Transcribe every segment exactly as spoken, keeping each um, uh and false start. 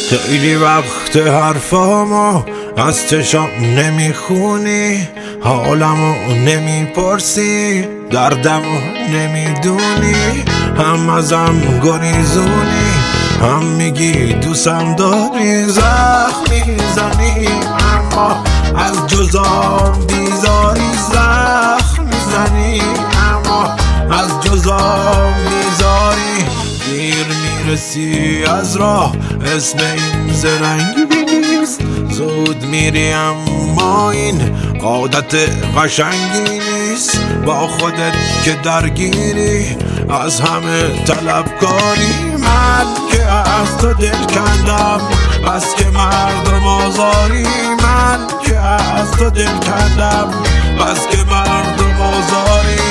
خیلی وقت حرفامو از چشام نمیخونی، حالمو نمیپرسی، دردمو نمیدونی، هم ازم گریزونی، هم میگی دوستم داری، زخم میزنی اما از جزام بیزاری، زخم میزنی اما از جزام بیزاری. دیر میرسی از راه، اسم این زرنگی نیست، زود میری اما این عادت قشنگی نیست. با خودت که درگیری، از همه طلبکاری، من که از تو دل کندم بس که مردم آزاری، من که از تو دل کندم بس که مردم آزاری.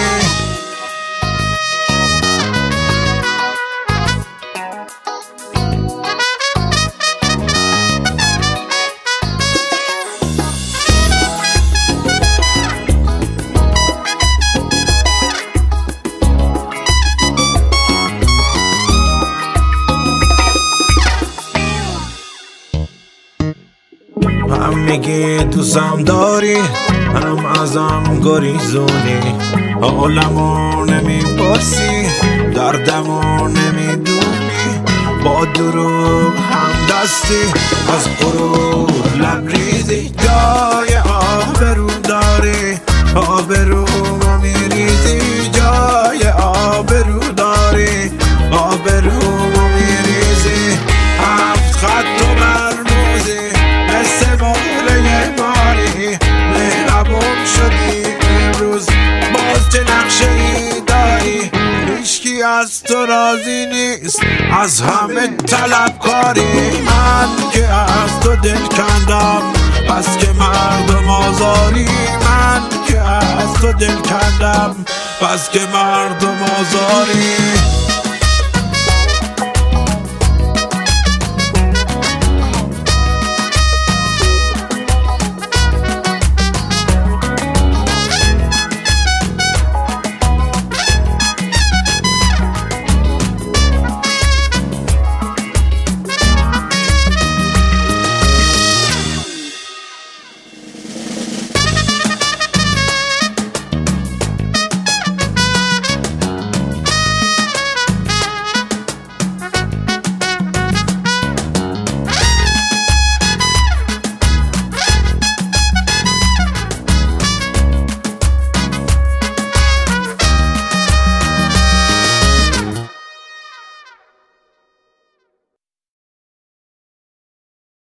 هم میگی دوستم داری، هم ازم گریزونی، حالمو نمیپرسی، دردمو نمیدونی، با دروغ هم دستی، از غرور لبریزی، جای آبرو داری، آبرومو میریزی، جای آبرو داری، آبرومو میریزی. هفت خط و مرموزی، مثل موله ماری، مهربون شدی امروز، باز چه نقشه ای داری؟ هیچکی از تو راضی نیست، از همه طلبکاری، من که از تو دل کندم بس که مردم آزاری، من که از تو دل کندم بس که مردم آزاری.